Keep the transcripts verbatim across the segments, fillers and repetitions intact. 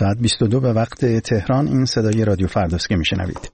ساعت بیست و دو به وقت تهران. این صدای رادیو فرداست که میشنوید.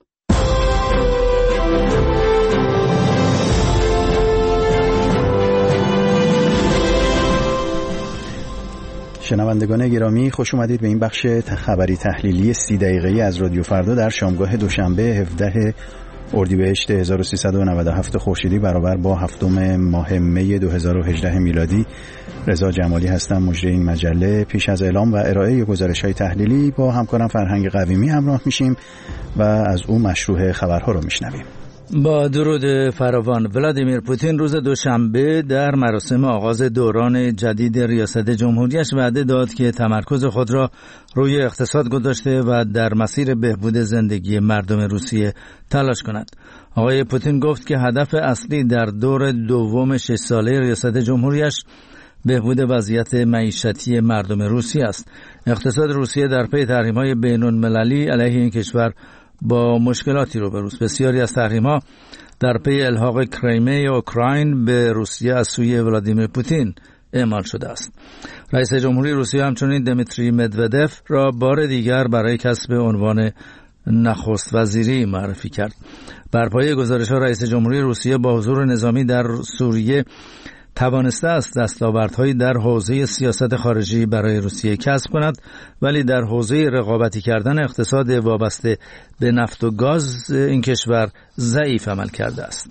شنوندگان گرامی، خوش اومدید به این بخش خبری تحلیلی سی دقیقه‌ای از رادیو فردا در شامگاه دوشنبه هفدهم اردیبهشت هزار و سیصد و نود و هفت خورشیدی برابر با هفتم ماه می دو هزار و هجده میلادی. رضا جمالی هستم، مجری این مجله. پیش از اعلام و ارائه گزارش‌های تحلیلی با همکارم فرهنگ قویمی همراه میشیم و از او مشروع خبرها رو میشنویم. با درود فراوان. ولادیمیر پوتین روز دوشنبه در مراسم آغاز دوران جدید ریاست جمهوریش وعده داد که تمرکز خود را روی اقتصاد گذاشته و در مسیر بهبود زندگی مردم روسیه تلاش کند. آقای پوتین گفت که هدف اصلی در دور دوم شش ساله ریاست جمهوریش بهبود وضعیت معیشتی مردم روسیه است. اقتصاد روسیه در پی تحریم‌های بین‌المللی علیه این کشور با مشکلاتی روبروست. بسیاری از تحریم‌ها در پی الحاق کریمه اوکراین به روسیه از سوی ولادیمیر پوتین اعمال شده است. رئیس جمهوری روسیه همچنین دمیتری مدودف را بار دیگر برای کسب عنوان نخست وزیری معرفی کرد. بر پایه گزارش‌ها رئیس جمهوری روسیه با حضور نظامی در سوریه توانسته است دستاوردهایی در حوزه سیاست خارجی برای روسیه کسب کند، ولی در حوزه رقابتی کردن اقتصاد وابسته به نفت و گاز این کشور ضعیف عمل کرده است.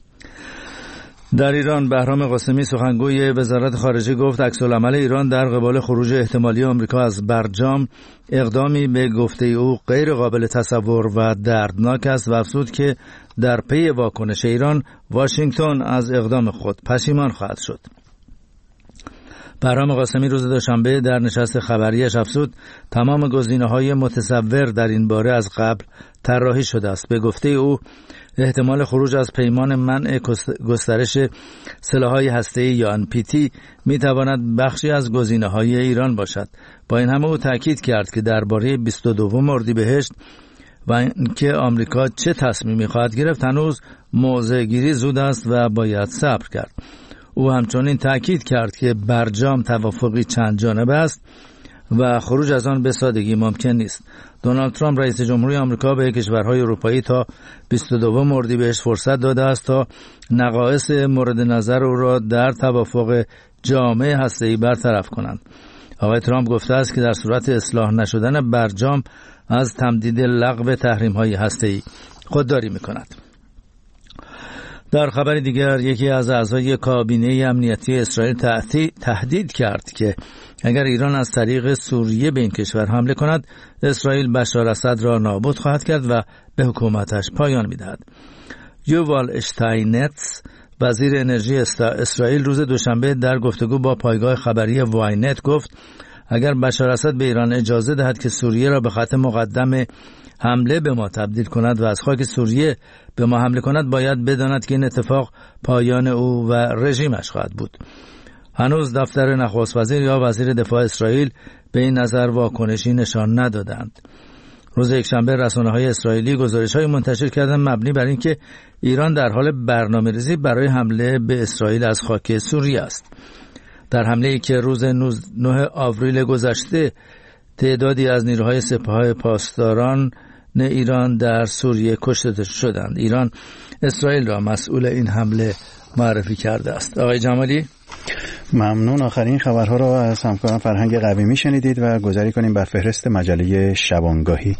در ایران بهرام قاسمی سخنگوی وزارت خارجه گفت عکس‌العمل ایران در قبال خروج احتمالی آمریکا از برجام اقدامی به گفته او غیر قابل تصور و دردناک است و افزود که در پی واکنش ایران واشنگتن از اقدام خود پشیمان خواهد شد. بهرام قاسمی روز دوشنبه در نشست خبریش افزود تمام گزینه‌های متصور در این باره از قبل طراحی شده است. به گفته او احتمال خروج از پیمان منع گسترش سلاح‌های هسته‌ای یا ان پی تی می‌تواند بخشی از گزینه‌های ایران باشد. با این همه او تاکید کرد که درباره بیست و دو اردیبهشت و اینکه آمریکا چه تصمیمی خواهد گرفت هنوز موضع گیری زود است و باید صبر کرد. او همچنین تاکید کرد که برجام توافقی چند جانبه است و خروج از آن به سادگی ممکن نیست. دونالد ترامپ رئیس جمهوری آمریکا به کشورهای اروپایی تا بیست و دو اردیبهشت فرصت داده است تا نقایص مورد نظر او را در توافق جامع هسته‌ای برطرف کنند. آقای ترامپ گفته است که در صورت اصلاح نشدن برجام از تمدید لغو تحریم‌های هسته‌ای خودداری می‌کند. در خبر دیگر یکی از اعضای کابینه امنیتی اسرائیل تهدید کرد که اگر ایران از طریق سوریه به این کشور حمله کند اسرائیل بشار اسد را نابود خواهد کرد و به حکومتش پایان می‌دهد. یووال اشتاینتس وزیر انرژی اسرائیل روز دوشنبه در گفتگو با پایگاه خبری واینت گفت اگر بشار اسد به ایران اجازه دهد که سوریه را به خط مقدم حمله به ما تبدیل کند و از خاک سوریه به ما حمله کند باید بداند که این اتفاق پایان او و رژیمش خواهد بود. هنوز دفتر نخست وزیر یا وزیر دفاع اسرائیل به این نظر واکنشی نشان ندادند. روز یکشنبه رسانه‌های اسرائیلی گزارش‌های منتشر کردند مبنی بر اینکه ایران در حال برنامه‌ریزی برای حمله به اسرائیل از خاک سوریه است. در حمله‌ای که روز نه آوریل گذشته تعدادی از نیروهای سپاه پاسداران ایران در سوریه کشته شدند، ایران اسرائیل را مسئول این حمله معرفی کرده است. آقای جمالی، ممنون. آخرین خبرها را از همکارم فرهنگ قویمی شنیدید و گذاری کنیم بر فهرست مجله شبانگاهی.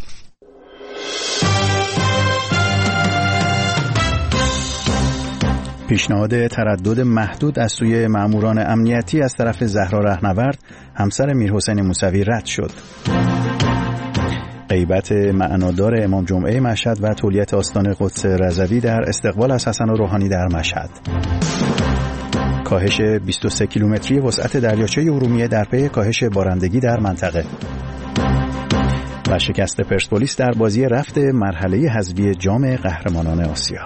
پیشنهاد تردد محدود از سوی ماموران امنیتی از طرف زهرا رهنورد همسر میرحسین موسوی رد شد. غیبت معنادار امام جمعه مشهد و تولیت آستان قدس رضوی در استقبال از حسن روحانی در مشهد. کاهش بیست و سه کیلومتری وسعت دریاچه ارومیه در پی کاهش بارندگی در منطقه. و شکست پرسپولیس در بازی رفت مرحله حذفی جام قهرمانان آسیا.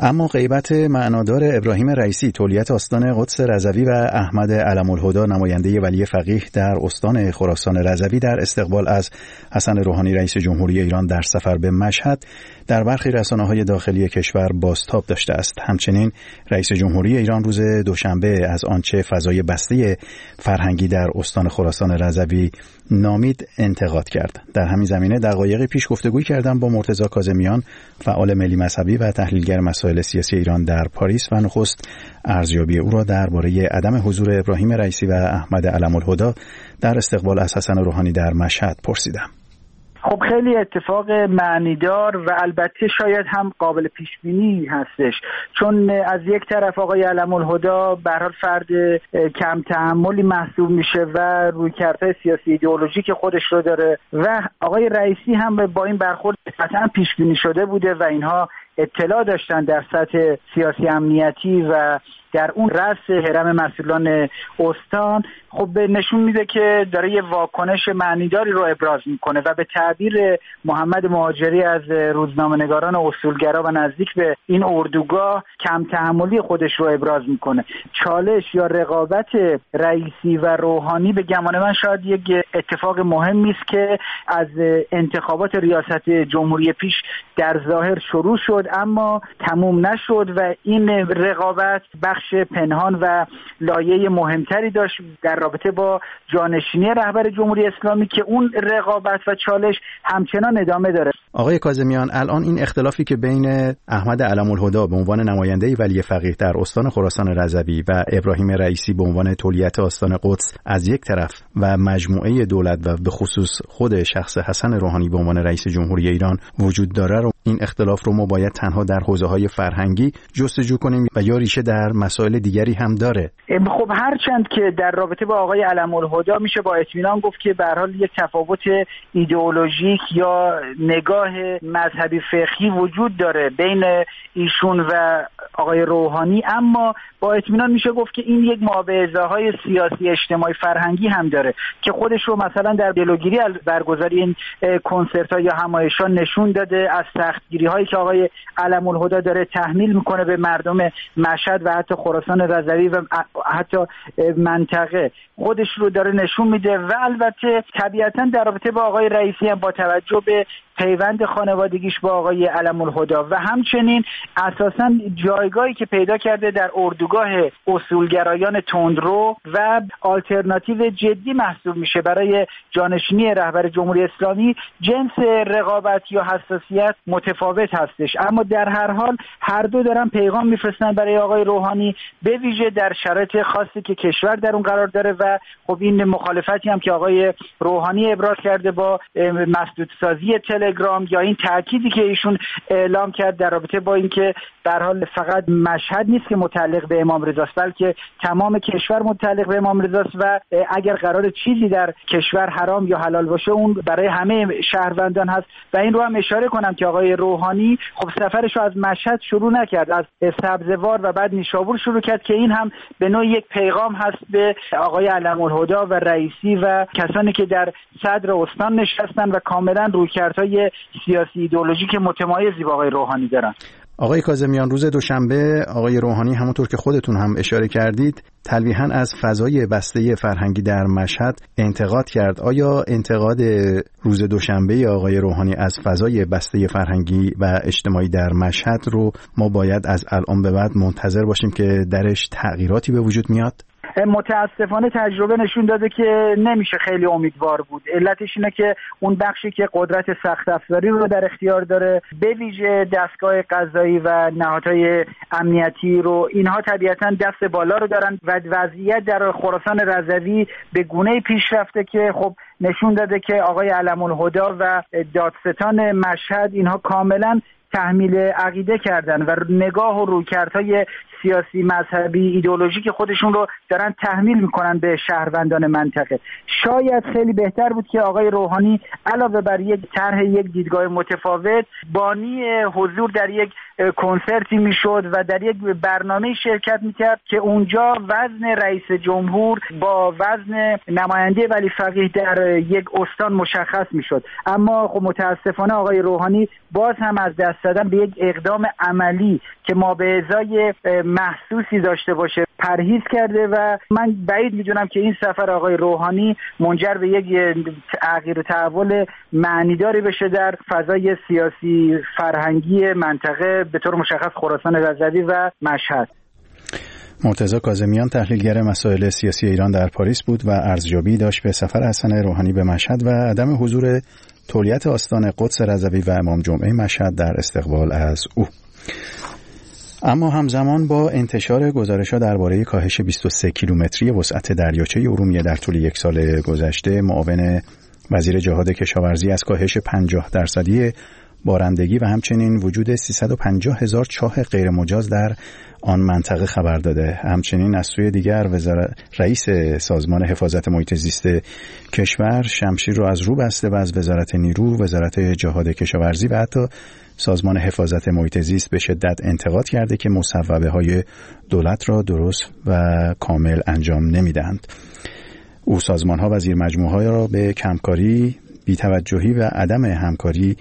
اما غیبت معنادار ابراهیم رئیسی تولیت آستان قدس رضوی و احمد علم‌الهدی نماینده ولی فقیه در استان خراسان رضوی در استقبال از حسن روحانی رئیس جمهوری ایران در سفر به مشهد در برخی رسانه‌های داخلی کشور بازتاب داشته است. همچنین رئیس جمهوری ایران روز دوشنبه از آنچه فضای بسته فرهنگی در استان خراسان رضوی نامید انتقاد کرد. در همین زمینه دقایقی پیش گفتگوی کردم با مرتضی کاظمیان، فعال ملی مذهبی و تحلیلگر مسائل سیاسی ایران در پاریس و نخست ارزیابی او را درباره عدم حضور ابراهیم رئیسی و احمد علم‌الهدی در استقبال از حسن روحانی در مشهد پرسیدم. خب خیلی اتفاق معنیدار و البته شاید هم قابل پیش بینی هستش، چون از یک طرف آقای علم‌الهدی به هر حال فرد کم تحملی محسوب میشه و رویکردهای سیاسی ایدئولوژیک خودش رو داره و آقای رئیسی هم با این برخورد قطعا پیش بینی شده بوده و اینها اطلاع داشتن در سطح سیاسی امنیتی و در اون رأس هرم مسئولان استان. خب نشون میده که داره یه واکنش معنیداری رو ابراز میکنه و به تعبیر محمد مهاجری از روزنامه‌نگاران اصولگرا و نزدیک به این اردوگاه کم تحملی خودش رو ابراز میکنه. چالش یا رقابت رئیسی و روحانی به گمان من شاید یک اتفاق مهمی است که از انتخابات ریاست جمهوری پیش در ظاهر شروع شد اما تموم نشد و این رقابت بخش پنهان و لایه مهمتری داشت در رابطه با جانشینی رهبر جمهوری اسلامی که اون رقابت و چالش همچنان ادامه داره. آقای کاظمیان، الان این اختلافی که بین احمد علم‌الهدی به عنوان نماینده ولی فقیه در استان خراسان رضوی و ابراهیم رئیسی به عنوان تولیت آستان قدس از یک طرف و مجموعه دولت و به خصوص خود شخص حسن روحانی به عنوان رئیس جمهوری ایران وجود داره، رو این اختلاف رو ما باید تنها در حوزه‌های فرهنگی جستجو کنیم و یا ریشه در مسائل دیگری هم داره؟ خب هرچند که در رابطه با آقای علم‌الهدی میشه با اطمینان گفت که به هر حال یک تفاوت ایدئولوژیک یا نگاه مذهبی فقهی وجود داره بین ایشون و آقای روحانی، اما با اطمینان میشه گفت که این یک مابعضاهای سیاسی اجتماعی فرهنگی هم داره که خودش رو مثلا در جلوگیری از برگزاری این کنسرت‌ها یا همایش‌ها نشون داده. از سختگیری هایی که آقای علم‌الهدی داره تحمیل میکنه به مردم مشهد و حتی خراسان رضوی و حتی منطقه خودش رو داره نشون میده و البته طبیعتا در رابطه با آقای رئیسی هم با توجه به پیوند خانوادگیش با آقای علم‌الهدی و همچنین اساساً جایگاهی که پیدا کرده در اردوگاه اصولگرایان تندرو و آلترناتیو جدی محسوب میشه برای جانشینی رهبر جمهوری اسلامی، جنس رقابت یا حساسیت متفاوت هستش. اما در هر حال هر دو دارن پیغام میفرستن برای آقای روحانی، به ویژه در شرایط خاصی که کشور در اون قرار داره و خب این مخالفتی هم که آقای روحانی ابراز کرده با مسدودسازی تلگرام یا این تأکیدی که ایشون اعلام کرد در رابطه با اینکه در حال فقط مشهد نیست که متعلق به امام رضاست بلکه تمام کشور متعلق به امام رضاست و اگر قرار چیزی در کشور حرام یا حلال باشه اون برای همه شهروندان هست. و این رو هم اشاره کنم که آقای روحانی خب سفرش رو از مشهد شروع نکرد، از سبزوار و بعد نیشابور شروع کرد که این هم به نوعی یک پیغام هست به آقای علم‌الهدی و رئیسی و کسانی که در صدر استان نشستن و کاملا رویکردهای سیاسی ایدئولوژیک متمایزی با آقای روحانی دارن. آقای کاظمیان، روز دوشنبه آقای روحانی همونطور که خودتون هم اشاره کردید تلویحاً از فضای بسته فرهنگی در مشهد انتقاد کرد. آیا انتقاد روز دوشنبه آقای روحانی از فضای بسته فرهنگی و اجتماعی در مشهد رو ما باید از الان به بعد منتظر باشیم که درش تغییراتی به وجود میاد؟ متاسفانه تجربه نشون داده که نمیشه خیلی امیدوار بود. علتش اینه که اون بخشی که قدرت سخت افزاری رو در اختیار داره، به ویژه دستگاه قضایی و نهادهای امنیتی رو، اینها طبیعتاً دست بالا رو دارن و وضعیت در خراسان رضوی به گونه‌ای پیش رفته که خب نشون داده که آقای علم‌الهدی و دادستان مشهد اینها کاملاً تحمیل عقیده کردن و نگاه و رویکردهای سیاسی مذهبی ایدئولوژیک خودشون رو دارن تحمیل میکنن به شهروندان منطقه. شاید خیلی بهتر بود که آقای روحانی علاوه بر یک طرح یک دیدگاه متفاوت بانی حضور در یک کنسرتی میشد و در یک برنامه شرکت میکرد که اونجا وزن رئیس جمهور با وزن نماینده ولی فقیه در یک استان مشخص میشد. اما خب متاسفانه آقای روحانی باز هم از دست دادن به یک اقدام عملی که ما به ازای محسوسی داشته باشه پرهیز کرده و من بعید میدونم که این سفر آقای روحانی منجر به یک تغییر و تحول معنیداری بشه در فضای سیاسی فرهنگی منطقه به طور مشخص خراسان رضوی و مشهد. مرتضی کاظمیان تحلیلگر مسائل سیاسی ایران در پاریس بود و ارزیابی داشت به سفر حسن روحانی به مشهد و عدم حضور تولیت آستان قدس رضوی و امام جمعه مشهد در استقبال از او. اما همزمان با انتشار گزارش‌ها درباره کاهش بیست و سه کیلومتری وسعت دریاچه ارومیه در طول یک سال گذشته، معاون وزیر جهاد کشاورزی از کاهش پنجاه درصدی بارندگی و همچنین وجود سیصد و پنجاه هزار چاه غیر مجاز در آن منطقه خبر داده. همچنین از سوی دیگر وزارت رئیس سازمان حفاظت محیط زیست کشور شمشیر رو از رو بسته و از وزارت نیرو، وزارت جهاد کشاورزی و حتی سازمان حفاظت محیط زیست به شدت انتقاد کرده که مصوبه های دولت را درست و کامل انجام نمیدهند. او سازمان ها و زیر مجموعه ها را به کمکاری، بی‌توجهی و عدم همکاری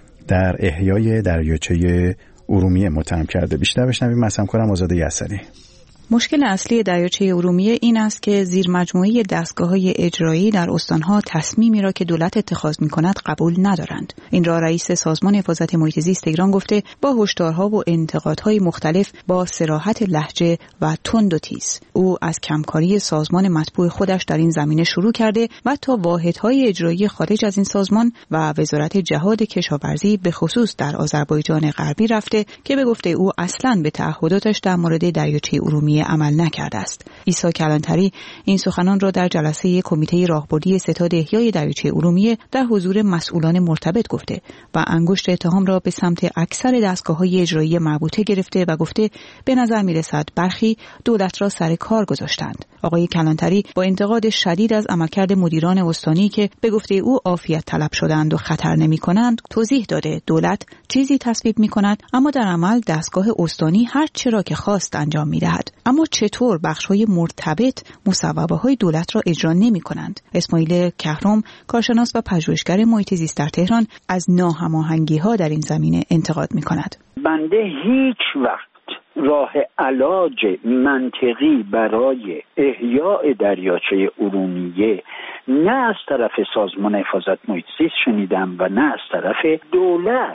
در احیای دریاچه ارومیه متهم کرده. بیشتر بشنویم از همکارم آزاده یسری. مشکل اصلی دریاچه ارومیه این است که زیر مجموعه دستگاه‌های اجرایی در استان‌ها تصمیمی را که دولت اتخاذ می‌کند قبول ندارند. این را رئیس سازمان حفاظت محیط زیست ایران گفته با هشدارها و انتقادهای مختلف با صراحت لهجه و تند و تیز. او از کمکاری سازمان مطبوع خودش در این زمینه شروع کرده و تا واحدهای اجرایی خارج از این سازمان و وزارت جهاد کشاورزی به خصوص در آذربایجان غربی رفته که به گفته او اصلاً به تعهداتش در مورد دریاچه ارومیه عمل نکرده است. عیسی کلانتری این سخنان را در جلسه کمیته راهبردی ستاد احیای دریاچه ارومیه در حضور مسئولان مرتبط گفته و انگشت اتهام را به سمت اکثر دستگاه‌های اجرایی مربوطه گرفته و گفته به نظر می‌رسد برخی دولت را سر کار گذاشتند. آقای کلانتری با انتقاد شدید از عملکرد مدیران استانی که به گفته او عافیت طلب شدند و خطر نمی‌کنند توضیح داده دولت چیزی تصویب می‌کند اما در عمل دستگاه استانی هر چه را که خواست انجام می‌دهد. اما چطور بخش‌های مرتبط مصوبه‌های دولت را اجرا نمی‌کنند؟ اسماعیل کهرم کارشناس و پژوهشگر محیط زیست در تهران از ناهماهنگی‌ها در این زمینه انتقاد می‌کند. بنده هیچ وقت راه علاج منطقی برای احیاء دریاچه ارومیه نه از طرف سازمان حفاظت محیط زیست شنیدم و نه از طرف دولت.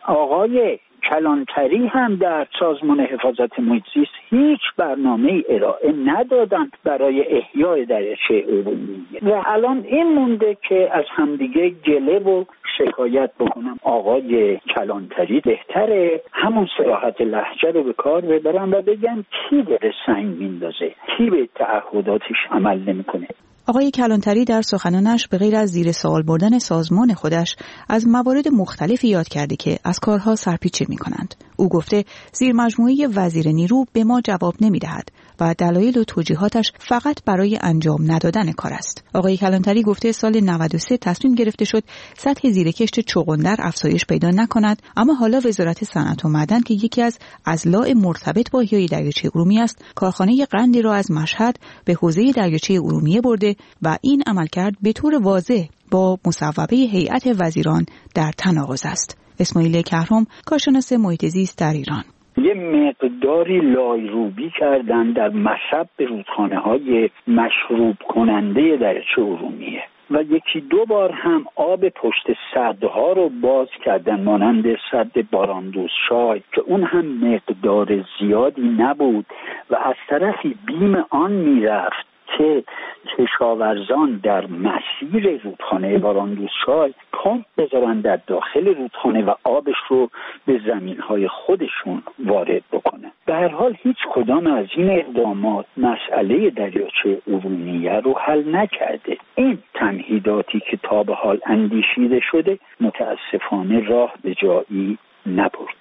آقای کلانتری هم در سازمان حفاظت محیط زیست هیچ برنامه ارائه ندادن برای احیای دریاچه ارومیه و الان این مونده که از همدیگه گله و شکایت بکنم. آقای کلانتری بهتره همون صراحت لهجه رو به کار ببرن و بگن کی داره سنگ میندازه، کی به تعهداتش عمل نمیکنه. آقای کلانتری در سخنانش به غیر از زیر سوال بردن سازمان خودش از موارد مختلفی یاد کرده که از کارها سرپیچی می‌کنند. او گفته زیر مجموعه وزیر نیرو به ما جواب نمی‌دهد و دلایل و توجیهاتش فقط برای انجام ندادن کار است. آقای کلانتری گفته سال نود و سه تصمیم گرفته شد سطح زیرکشت چغندر افزایش پیدا نکند، اما حالا وزارت صنعت و معدن که یکی از اضلاع مرتبط با احیای دریاچه ارومیه است، کارخانه قندی را از مشهد به حوزه دریاچه ارومیه برده و این عملکرد به طور واضح با مصوبه هیئت وزیران در تناقض است. اسماعیل کهرم کارشناس محیط زیست در ایران: یه مقداری لایروبی کردن در مصب به رودخانه‌های مشروب کننده دریاچه ارومیه و یکی دو بار هم آب پشت سدها رو باز کردن مانند سد باراندوز شای که اون هم مقدار زیادی نبود و از طرفی بیم آن میرفت که کشاورزان در مسیر رودخانه باراندوز شای پمپ بذارن در داخل رودخانه و آبش رو به زمینهای خودشون وارد بکنن. به هر حال هیچ کدام از این اقدامات مسئله دریاچه ارومیه رو حل نکرده. این تمهیداتی که تا به حال اندیشیده شده متاسفانه راه به جایی نبرده.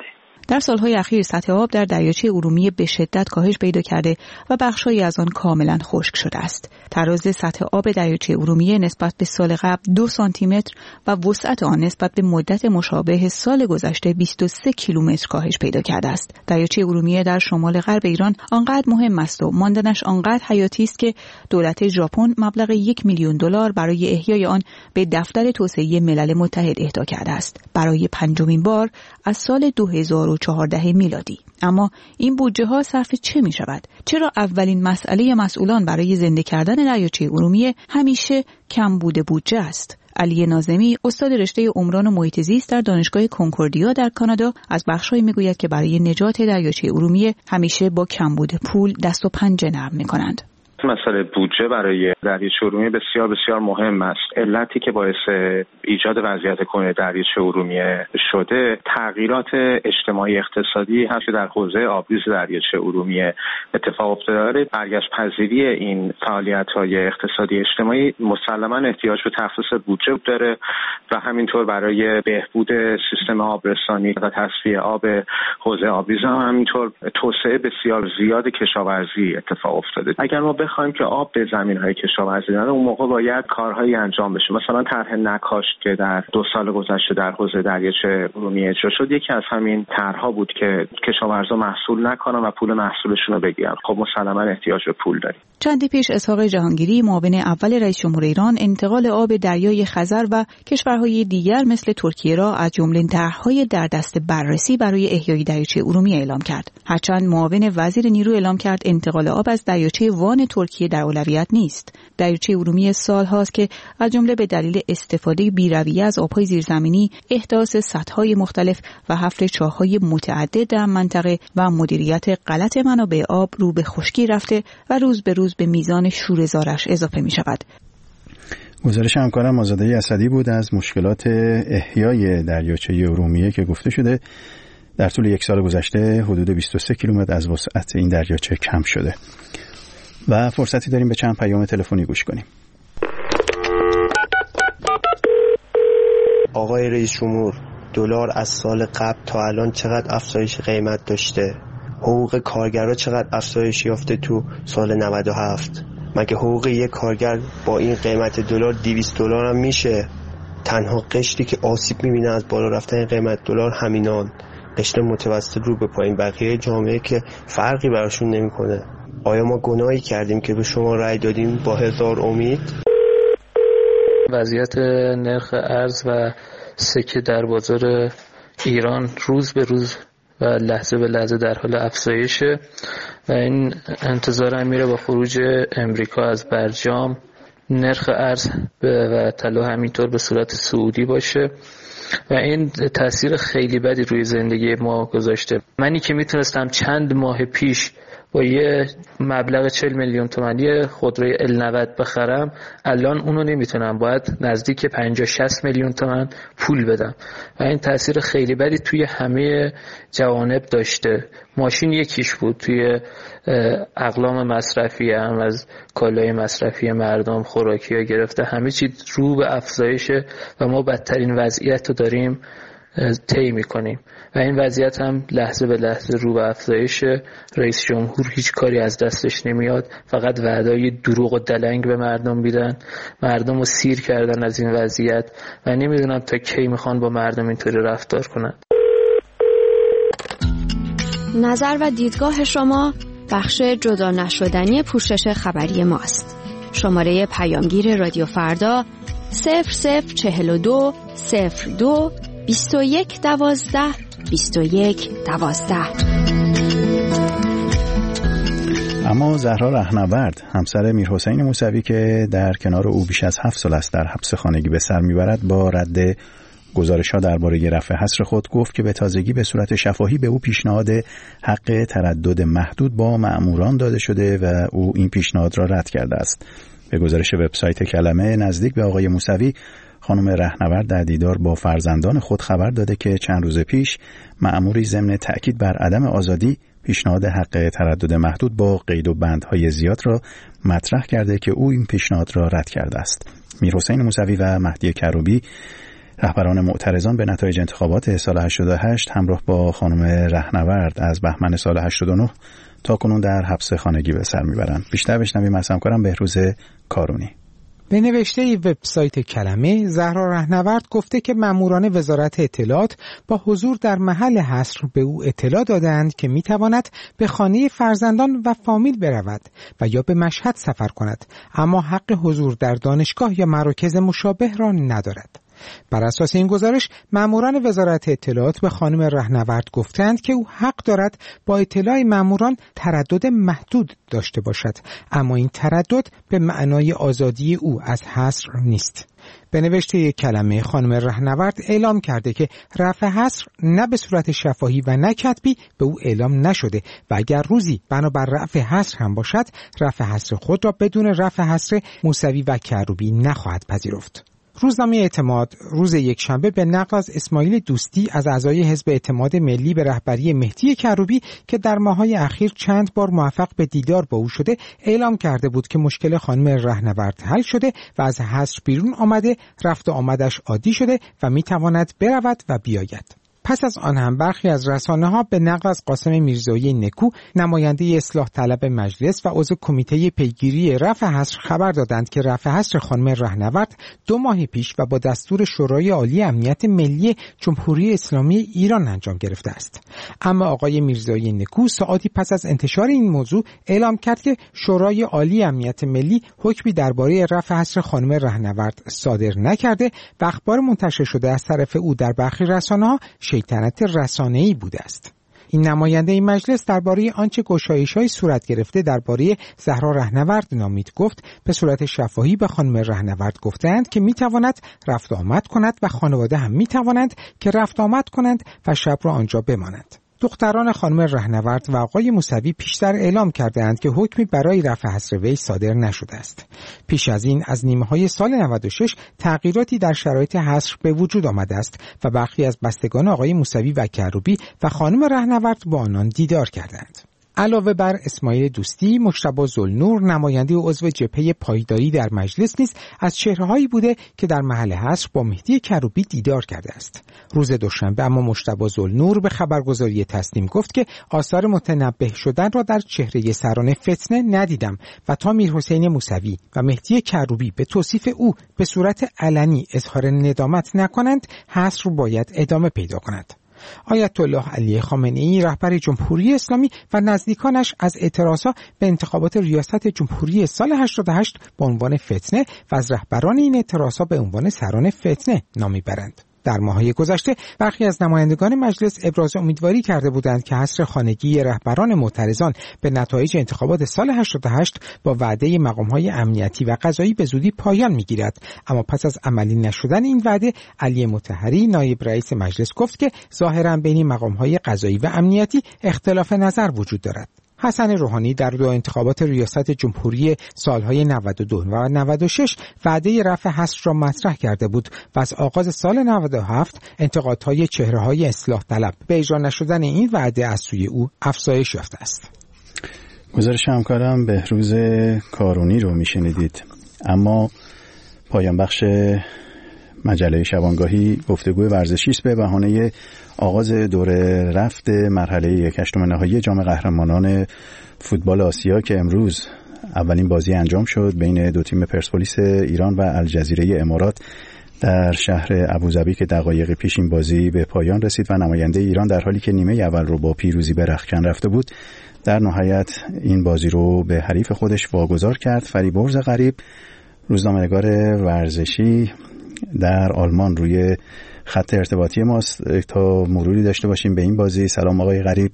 در سالهای اخیر سطح آب در دریاچه ارومیه به شدت کاهش پیدا کرده و بخش‌هایی از آن کاملا خشک شده است. تراز سطح آب دریاچه ارومیه نسبت به سال قبل دو سانتی متر و وسعت آن نسبت به مدت مشابه سال گذشته بیست و سه کیلومتر کاهش پیدا کرده است. دریاچه ارومیه در شمال غرب ایران آنقدر مهم است و ماندنش آنقدر حیاتی است که دولت ژاپن مبلغ یک میلیون دلار برای احیای آن به دفتر توسعه ملل متحد اهدا کرده است برای پنجمین بار از سال دو هزار و چهارده میلادی. اما این بودجه ها صرف چه می شود؟ چرا اولین مسئله مسئولان برای زنده کردن دریاچه ارومیه همیشه کمبود بودجه است؟ علی ناظمی، استاد رشته عمران و محیط زیست در دانشگاه کنکوردیا در کانادا، از بخش‌هایی میگوید که برای نجات دریاچه ارومیه همیشه با کمبود پول دست و پنجه نرم می‌کنند. مسئله بودجه برای دریاچه ارومیه بسیار بسیار مهم است. علتی که باعث ایجاد وضعیت کنونی دریاچه ارومیه شده تغییرات اجتماعی اقتصادی هست که در حوزه آبریز دریاچه ارومیه اتفاق افتاده. برگشت پذیری این فعالیت‌های اقتصادی اجتماعی مسلماً احتیاج به تخصیص بودجه داره و همینطور برای بهبود سیستم آبرسانی و تصفیه آب حوزه آبریز هم همینطور توسعه بسیار زیاد کشاورزی اتفاق افتاده. اگر ما بخوایم که آب به زمین‌های کشاورزی نره، اون موقع باید کارهایی انجام بشه. مثلا طرح نکاشت که در دو سال گذشته در حوزه دریاچه ارومیه اجرا شد، یکی از همین طرح‌ها بود که کشاورزا محصول نکنن و پول محصولشون رو بگیرن. خب مسلماً احتیاج به پول داریم. چندی پیش اسحاق جهانگیری، معاون اول رئیس جمهور ایران، انتقال آب دریای خزر و کشورهای دیگر مثل ترکیه را از جمله طرح‌های در دست بررسی برای احیای دریاچه ارومیه اعلام کرد. هرچند معاون وزیر نیرو اعلام کرد انتقال آب از دریاچه وان ترکیه در اولویت نیست. دریاچه ارومیه سال‌هاست که از جمله به دلیل استفاده بی‌رویه از آب‌های زیرزمینی، احداث سدهای مختلف و حفر چاه‌های متعدد در منطقه و مدیریت غلط منابع آب رو به خشکی رفته و روز به روز به میزان شوره‌زارش اضافه می‌شود. گزارش همکارم آزاده اسدی بود از مشکلات احیای دریاچه ارومیه که گفته شده در طول یک سال گذشته حدود بیست و سه کیلومتر از وسعت این دریاچه کم شده. و فرصتی داریم به چند پیام تلفنی گوش کنیم. آقای رئیس جمهور، دلار از سال قبل تا الان چقدر افزایش قیمت داشته؟ حقوق کارگرها چقدر افزایش یافته تو سال نود و هفت؟ مگه حقوق یک کارگر با این قیمت دلار دویست دلار هم میشه؟ تنها قشری که آسیب میبینه از بالا رفتن قیمت دلار همینان، قشر متوسط رو به پایین، بقیه جامعه که فرقی براشون نمیکنه. آیا ما گناهی کردیم که به شما رأی دادیم با هزار امید؟ وضعیت نرخ ارز و سکه در بازار ایران روز به روز و لحظه به لحظه در حال افزایشه و این انتظار هم میره با خروج امریکا از برجام نرخ ارز و طلا همینطور به صورت صعودی باشه و این تاثیر خیلی بدی روی زندگی ما گذاشته. منی که میتونستم چند ماه پیش با یه مبلغ چهل میلیون تومانی خودروی ال نود بخرم، الان اونو نمیتونم، باید نزدیک پنجاه شصت میلیون تومان پول بدم و این تاثیر خیلی بدی توی همه جوانب داشته. ماشین یکیش بود، توی اقلام مصرفی هم از کالای مصرفی مردم، خوراکی ها گرفته همه چیز رو به افزایشه و ما بدترین وضعیت رو داریم طی میکنیم و این وضعیت هم لحظه به لحظه رو به افزایشه. رئیس جمهور هیچ کاری از دستش نمیاد، فقط وعده‌های دروغ و دلنگ به مردم میدن، مردم رو سیر کردن از این وضعیت و نمیدونم تا کی میخوان با مردم اینطوری رفتار کنن. نظر و دیدگاه شما بخش جدا نشدنی پوشش خبری ماست. شماره پیامگیر رادیو فردا صفر صفر چهل و دو صفر دو بیست و یک دوازده بیست و یک دوازده. اما زهرا رهنورد، همسر میرحسین موسوی که در کنار او بیش از هفت سال است در حبس خانگی به سر میبرد، با رد گزارش‌ها درباره رفع حصر خود گفت که به تازگی به صورت شفاهی به او پیشنهاد حق تردد محدود با مأموران داده شده و او این پیشنهاد را رد کرده است. به گزارش وبسایت کلمه، نزدیک به آقای موسوی، خانم رهنورد در دیدار با فرزندان خود خبر داده که چند روز پیش مأموری ضمن تأکید بر عدم آزادی پیشنهاد حق تردد محدود با قید و بندهای زیاد را مطرح کرده که او این پیشنهاد را رد کرده است. میرحسین موسوی و مهدی کروبی رهبران معترضان به نتایج انتخابات سال هشتاد و هشت همراه با خانم رهنورد از بهمن سال هشتاد و نه تا کنون در حبس خانگی به سر میبرند. بیشتر بشنویم از همکارم بهروز کارونی. به نوشته وبسایت کلمه، زهرا رهنورد گفته که ماموران وزارت اطلاعات با حضور در محل حصر به او اطلاع دادند که میتواند به خانه فرزندان و فامیل برود و یا به مشهد سفر کند، اما حق حضور در دانشگاه یا مراکز مشابه را ندارد. بر اساس این گزارش، ماموران وزارت اطلاعات به خانم رهنورد گفتند که او حق دارد با اطلاع ماموران تردد محدود داشته باشد، اما این تردد به معنای آزادی او از حصر نیست. به نوشته کلمه، خانم رهنورد اعلام کرده که رفع حصر نه به صورت شفاهی و نه کتبی به او اعلام نشده و اگر روزی بنابر رفع حصر هم باشد، رفع حصر خود را بدون رفع حصر موسوی و کروبی نخواهد پذیرفت. روزنامه اعتماد روز یکشنبه به نقل از اسماعیل دوستی از اعضای حزب اعتماد ملی به رهبری مهدی کروبی که در ماه‌های اخیر چند بار موفق به دیدار با او شده، اعلام کرده بود که مشکل خانم رهنورد حل شده و از حصر بیرون آمده، رفت و آمدش عادی شده و میتواند برود و بیاید. پس از آن هم برخی از رسانه‌ها به نقل از قاسم میرزایی نکو، نماینده اصلاح طلب مجلس و عضو کمیته پیگیری رفع حصر، خبر دادند که رفع حصر خانم رهنورد دو ماه پیش و با دستور شورای عالی امنیت ملی جمهوری اسلامی ایران انجام گرفته است. اما آقای میرزایی نکو ساعتی پس از انتشار این موضوع اعلام کرد که شورای عالی امنیت ملی حکمی درباره رفع حصر خانم رهنورد صادر نکرده و اخبار منتشر شده از طرف او در برخی رسانه‌ها شیطنت رسانه‌ای بوده است. این نماینده این مجلس درباره آنچه گشایش‌های صورت گرفته درباره زهرا رهنورد نامید گفت، به صورت شفاهی به خانم رهنورد گفتند که میتواند رفت آمد کند و خانواده هم میتوانند که رفت آمد کنند و شب را آنجا بمانند. دختران خانم رهنورد و آقای موسوی پیشتر اعلام کردند که حکمی برای رفع حصر وی صادر نشده است. پیش از این از نیمه‌های سال نود و شش تغییراتی در شرایط حصر به وجود آمده است و برخی از بستگان آقای موسوی و کروبی و خانم رهنورد با آنان دیدار کردند. علاوه بر اسماعیل دوستی، مجتبی ذوالنور، نماینده و عضو جبهه پایداری در مجلس نیز از چهره‌هایی بوده که در محل حصر با مهدی کروبی دیدار کرده است. روز دوشنبه اما مجتبی ذوالنور به خبرگزاری تسنیم گفت که آثار متنبه شدن را در چهره سران فتنه ندیدم و تا میرحسین موسوی و مهدی کروبی به توصیف او به صورت علنی اظهار ندامت نکنند، حصر باید ادامه پیدا کند. آیت الله علی خامنه‌ای، رهبر جمهوری اسلامی و نزدیکانش از اعتراضها به انتخابات ریاست جمهوری سال هشتاد و هشت به عنوان فتنه و از رهبران این اعتراضها به عنوان سران فتنه نام میبرند. در ماه‌های گذشته برخی از نمایندگان مجلس ابراز امیدواری کرده بودند که حصر خانگی رهبران معترضان به نتایج انتخابات سال هشتاد و هشت با وعده مقام‌های امنیتی و قضایی به زودی پایان می‌گیرد، اما پس از عملی نشدن این وعده، علی مطهری نایب رئیس مجلس گفت که ظاهراً بین مقام‌های قضایی و امنیتی اختلاف نظر وجود دارد. حسن روحانی در دو انتخابات ریاست جمهوری سالهای نود و دو و نود و شش وعده رفع حصر را مطرح کرده بود و از آغاز سال نود و هفت انتقادهای چهره‌های اصلاح طلب به اجرا نشدن این وعده از سوی او افزایش یافته است. گزارش همکارم بهروز کارونی رو میشنیدید. اما پایان بخش مجله شبانگاهی گفتگو ورزشی است به بهانه آغاز دوره رفت مرحله یک هشتم نهایی جام قهرمانان فوتبال آسیا که امروز اولین بازی انجام شد بین دو تیم پرسپولیس ایران و الجزیره امارات در شهر ابوظبی که دقایق پیش این بازی به پایان رسید و نماینده ایران در حالی که نیمه اول رو با پیروزی به رختکن رفته بود، در نهایت این بازی رو به حریف خودش واگذار کرد. فریبرز غریب، روزنامه‌نگار ورزشی در آلمان، روی خط ارتباطی ماست تا مروری داشته باشیم به این بازی. سلام آقای غریب،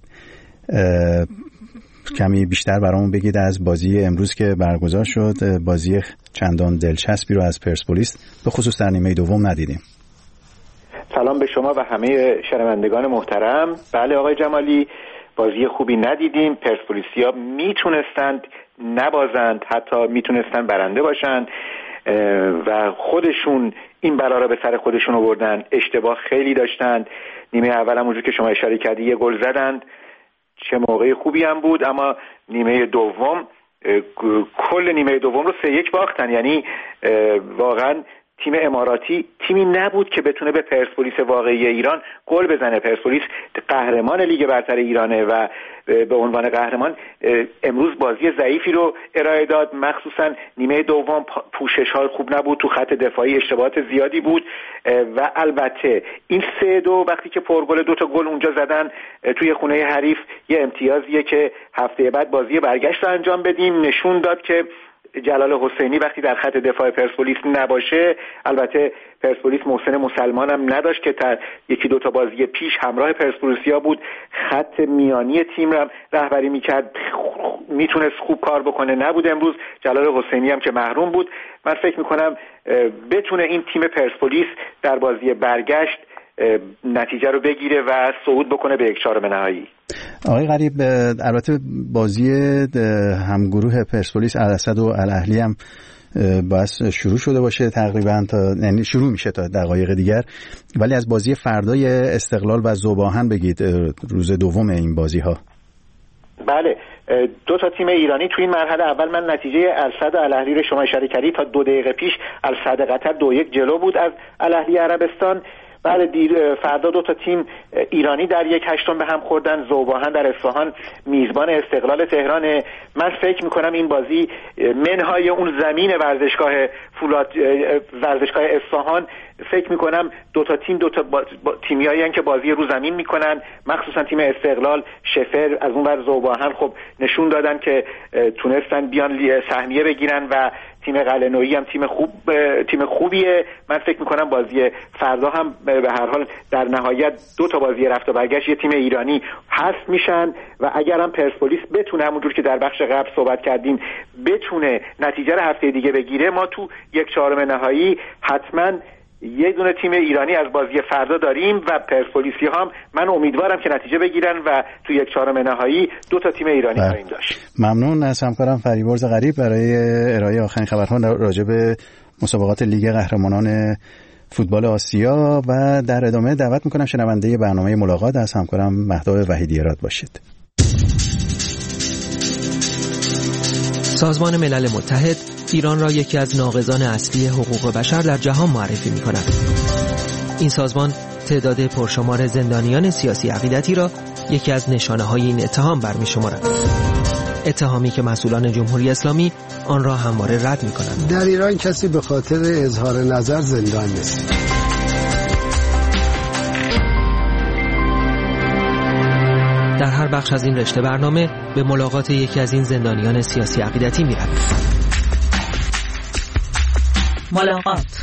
کمی بیشتر برامون بگید از بازی امروز که برگزار شد. بازی چندان دلچسبی رو از پرسپولیس به خصوص در نیمه دوم ندیدیم. سلام به شما و همه شنوندگان محترم. بله آقای جمالی، بازی خوبی ندیدیم. پرسپولیسیا میتونستند نبازند، حتی میتونستند برنده باشند و خودشون این بلا را به سر خودشون آوردن. اشتباه خیلی داشتند. نیمه اول هم اونجور که شما اشاره کردی یه گل زدند، چه موقع خوبی هم بود، اما نیمه دوم کل نیمه دوم رو سه یک باختن. یعنی واقعا تیم اماراتی تیمی نبود که بتونه به پرسپولیس واقعی ایران گل بزنه. پرسپولیس قهرمان لیگ برتر ایرانه و به عنوان قهرمان امروز بازی ضعیفی رو ارائه داد، مخصوصا نیمه دوم پوشش ها خوب نبود، تو خط دفاعی اشتباهات زیادی بود و البته این سه دو وقتی که پرگل دو تا گل اونجا زدن توی خونه حریف یه امتیازیه که هفته بعد بازی برگشت رو انجام بدیم. نشون داد که جلال حسینی وقتی در خط دفاع پرسپولیس نباشه، البته پرسپولیس محسن مسلمان هم نداشت که تا یکی دو تا بازی پیش همراه پرسپولیسیا بود، خط میانی تیم رو رهبری میکرد، میتونست خوب کار بکنه، نبود. امروز جلال حسینی هم که محروم بود. من فکر میکنم بتونه این تیم پرسپولیس در بازی برگشت نتیجه رو بگیره و صعود بکنه به یک چهارم نهایی. آقای غریب، البته بازی همگروه پرسپولیس الاسد و الاهلی هم باز شروع شده باشه تقریبا، تا یعنی شروع میشه تا دقایق دیگر، ولی از بازی فردای استقلال و ذوب‌آهن بگید، روز دوم این بازی ها. بله، دو تا تیم ایرانی تو این مرحله اول، من نتیجه الاسد و الاهلی رو شما اشاره کردید، تا دو دقیقه پیش الاسد قطر دو یک جلو بود از الاهلی عربستان. بله، دیر فردا دو تا تیم ایرانی در یک هشتم به هم خوردن. ذوب‌آهن در اصفهان میزبان استقلال تهران. من فکر میکنم این بازی منهای اون زمین ورزشگاه فولاد ورزشگاه اصفهان، فکر میکنم دو تا تیم دو تا با... با... تیمیایی هستند که بازی رو زمین میکنن، مخصوصا تیم استقلال شفر از اون ور ذوب‌آهن خب نشون دادن که تونستن بیان سهمیه بگیرن و تیم قلعه‌نویی هم تیم خوب تیم خوبیه. من فکر میکنم بازی فردا هم به هر حال در نهایت دو تا بازی رفت و برگشت یه تیم ایرانی حذف میشن و اگر هم پرسپولیس بتونه همونجور که در بخش قبل صحبت کردیم بتونه نتیجه رو هفته دیگه بگیره، ما تو یک چهارم نهایی حتما یه دونه تیم ایرانی از بازی فردا داریم و پرسپولیسی هم من امیدوارم که نتیجه بگیرن و تو یک چهارم نهایی دو تا تیم ایرانی خواهیم داشت. ممنون از همکارم فریبرز غریب برای ارائه آخرین خبرها راجع به مسابقات لیگ قهرمانان فوتبال آسیا و در ادامه دعوت میکنم شنونده برنامه ملاقات از همکارم مهداد وحیدی اراد باشید. سازمان ملل متحد ایران را یکی از ناقضان اصلی حقوق بشر در جهان معرفی می کند. این سازمان تعداد پرشمار زندانیان سیاسی عقیدتی را یکی از نشانه‌های این اتهام برمی شمارد. اتهامی که مسئولان جمهوری اسلامی آن را همواره رد می کنند. در ایران کسی به خاطر اظهار نظر زندان نیست. در هر بخش از این رشته برنامه به ملاقات یکی از این زندانیان سیاسی عقیدتی می رویم. ملاقات.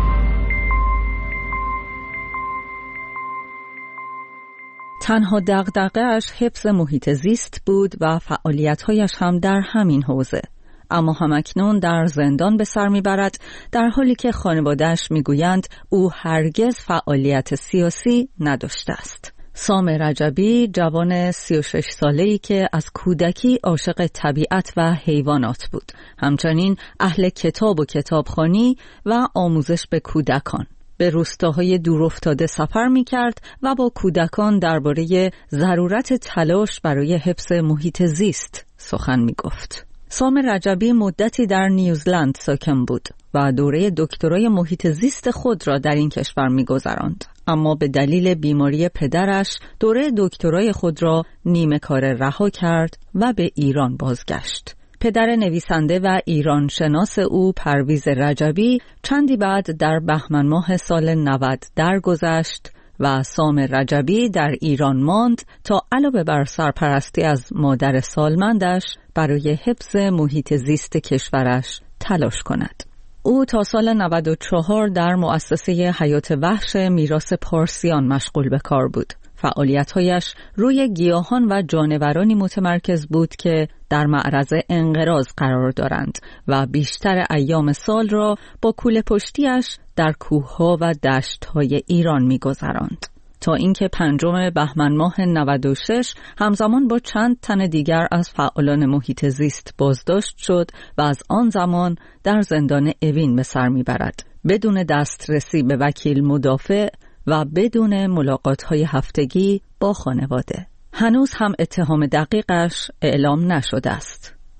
تنها دغدغه‌اش حفظ محیط زیست بود و فعالیت‌هایش هم در همین حوزه. اما همکنون در زندان به سر میبرد، در حالی که خانواده‌اش میگویند او هرگز فعالیت سیاسی نداشته است. سام رجبی، جوان سی و شش ساله‌ای که از کودکی عاشق طبیعت و حیوانات بود، همچنین اهل کتاب و کتابخوانی و آموزش به کودکان. به روستاهای دورافتاده سفر می‌کرد و با کودکان درباره ضرورت تلاش برای حفظ محیط زیست سخن می‌گفت. سام رجبی مدتی در نیوزلند ساکن بود و دوره دکترای محیط زیست خود را در این کشور می‌گذراند. اما به دلیل بیماری پدرش دوره دکترای خود را نیمه کاره رها کرد و به ایران بازگشت. پدر نویسنده و ایران شناس او پرویز رجبی چندی بعد در بهمن ماه سال نود درگذشت و سام رجبی در ایران ماند تا علاوه بر سرپرستی از مادر سالمندش برای حفظ محیط زیست کشورش تلاش کند. او تا سال نود و چهار در مؤسسه حیات وحش میراث پارسیان مشغول به کار بود. فعالیت‌هایش روی گیاهان و جانورانی متمرکز بود که در معرض انقراض قرار دارند و بیشتر ایام سال را با کوله پشتیش در کوه‌ها و دشت‌های ایران می‌گذراند. تا اینکه پنجم بهمن ماه نود و شش همزمان با چند تن دیگر از فعالان محیط زیست بازداشت شد و از آن زمان در زندان اوین به سر می‌برد، بدون دسترسی به وکیل مدافع و بدون ملاقات‌های هفتگی با خانواده. هنوز هم اتهام دقیقش اعلام نشده است.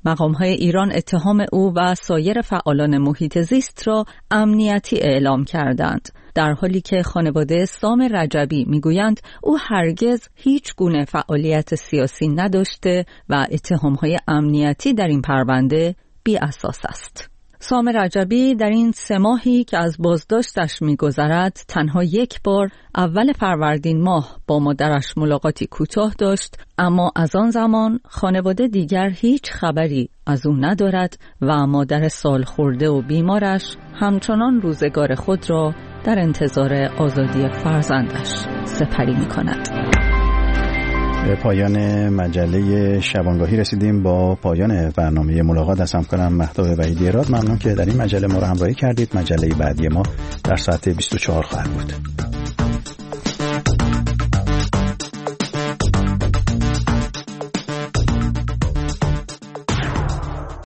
مقام‌های ایران اتهام او و سایر فعالان محیط زیست را امنیتی اعلام کردند، در حالی که خانواده سام رجبی میگویند او هرگز هیچ گونه فعالیت سیاسی نداشته و اتهام‌های امنیتی در این پرونده بی اساس است. سام رجبی در این سه ماهی که از بازداشتش می‌گذرد تنها یک بار اول فروردین ماه با مادرش ملاقاتی کوتاه داشت، اما از آن زمان خانواده دیگر هیچ خبری از او ندارد و مادر سالخورده و بیمارش همچنان روزگار خود را در انتظار آزادی فرزندش سپری می‌کند. به پایان مجله شبانگاهی رسیدیم. با پایان برنامه ملاقات از همکارم مهتاب وحیدی راد ممنون که در این مجله ما را همراهی کردید. مجله بعدی ما در ساعت بیست و چهار خواهد بود.